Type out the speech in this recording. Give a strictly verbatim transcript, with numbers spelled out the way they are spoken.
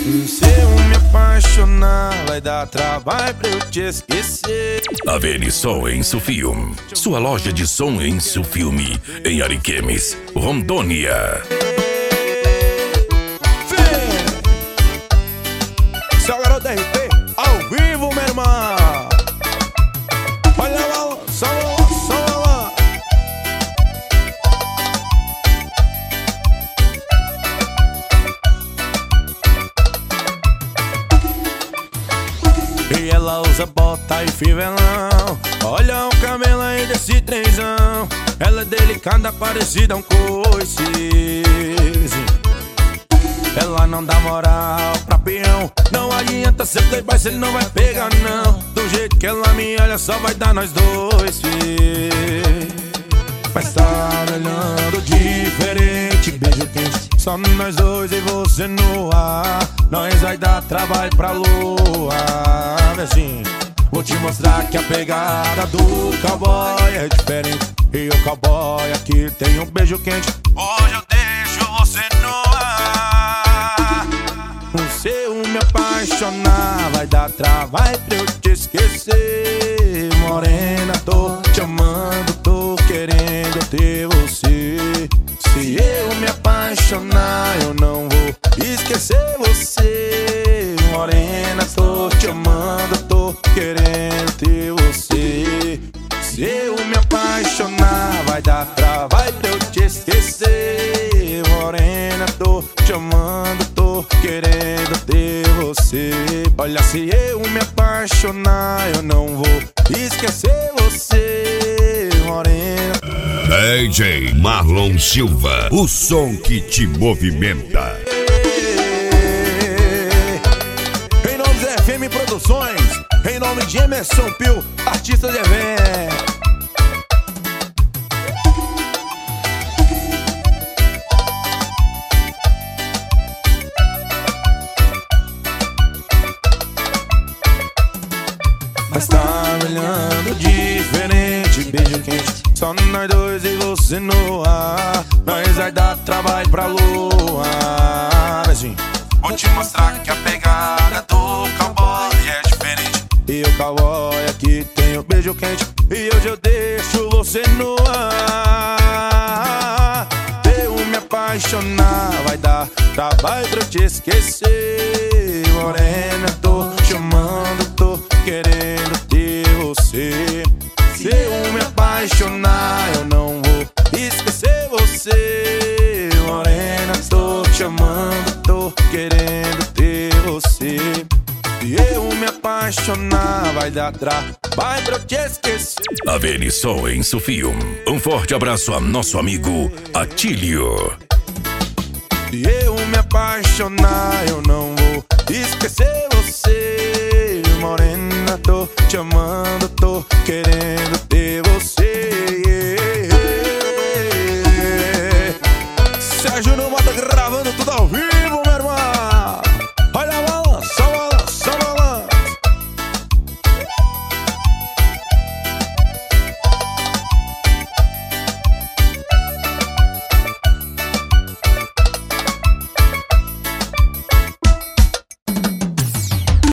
Se eu me apaixonar, vai dar trabalho pra eu te esquecer. Aveni Som em Sufilme, sua loja de som em Sufilme, em Ariquemes, Rondônia. Seu garoto R P, ao vivo, meu irmão. Olha lá, só lá, só lá. E ela usa bota e fivelão. Olha o cabelo aí desse trenzão. Ela é delicada, parecida a um coice. Ela não dá moral pra peão. Não adianta ser playboy se ele não vai pegar não. Do jeito que ela me olha só vai dar nós dois, filho. Mas tá me olhando diferente, beijo quente, só nós dois e você no ar. Nós vai dar trabalho pra lua, assim. Vou te mostrar que a pegada do cowboy é diferente. E o cowboy aqui tem um beijo quente. Hoje eu deixo você no ar. Se eu me apaixonar, vai dar trabalho pra eu te esquecer. Morena, tô te amando, tô querendo ter você. Se eu me apaixonar, eu não vou esquecer você. Morena, tô te amando, tô querendo ter você. Se eu me apaixonar, vai dar trabalho pra eu te esquecer. Morena, tô te amando, tô querendo ter você. Olha, se eu me apaixonar, eu não vou esquecer você, morena. D J Marlon Silva, o som que te movimenta. Em nome de F M Produções, em nome de Emerson Pio, artista de evento. Mas tá me olhando diferente, beijo quente, só nós dois e você no ar. Nós vai dar trabalho pra lua, assim. Vou te mostrar que a pegada do cowboy é diferente. E o cowboy aqui tem o beijo quente. E hoje eu deixo você no ar. Eu me apaixonar, vai dar trabalho pra eu te esquecer. Morena, tô te amando, tô querendo ter você. Se eu me apaixonar, eu não vou esquecer você. Morena, tô te amando, tô querendo ter você. Se eu me apaixonar, vai dar trabalho pra eu te esquecer. Aveni Som em Sufilme. Um forte abraço a nosso amigo Atílio. Se eu me apaixonar, eu não vou esquecer você. Morena, tô te amando, tô querendo ter você.